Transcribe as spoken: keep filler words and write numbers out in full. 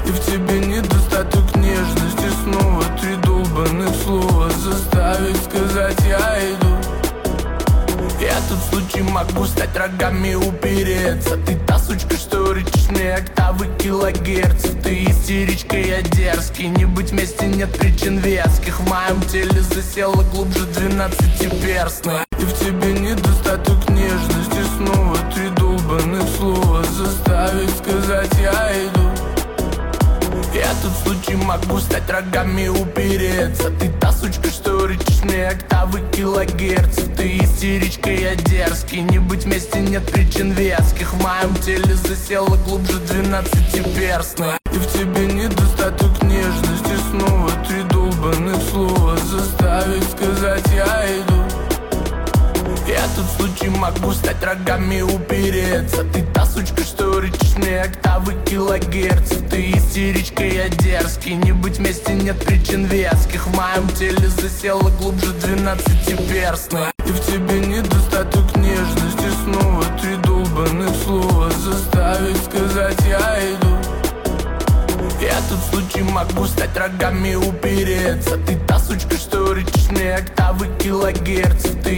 И в тебе недостаток нежности. Снова три долбаных слова заставить сказать я иду. Я тут в случае могу стать рогами упереться. Ты та сучка, что рычишь октавы килогерцев. Ты истеричка, я дерзкий. Не быть вместе нет причин веских. В моем теле засела глубже двенадцатиперстная. И в тебе недостаток нежности. Снова три долбаных слова заставить сказать я иду. Я тут в случае могу стать рогами упереться. Ты та сучка, что рычишь октавы килогерцев. Ты истеричка, я дерзкий. Не быть вместе нет причин веских. В моем теле засела глубже двенадцатиперстная. И в тебе недостаток нежности. Снова три долбаных слова заставить сказать я иду. Я тут в случае могу стать рогами упереться. Ты та сучка, что рычишь октавы килогерцев. Ты истеричка, я дерзкий. Не быть вместе нет причин веских. В моем теле засела глубже двенадцатиперстная. И в тебе недостаток нежности. Снова три долбаных слова заставить сказать я иду. Я тут в случае могу стать рогами упереться. Ты та сучка, что рычишь октавы килогерцев. Ты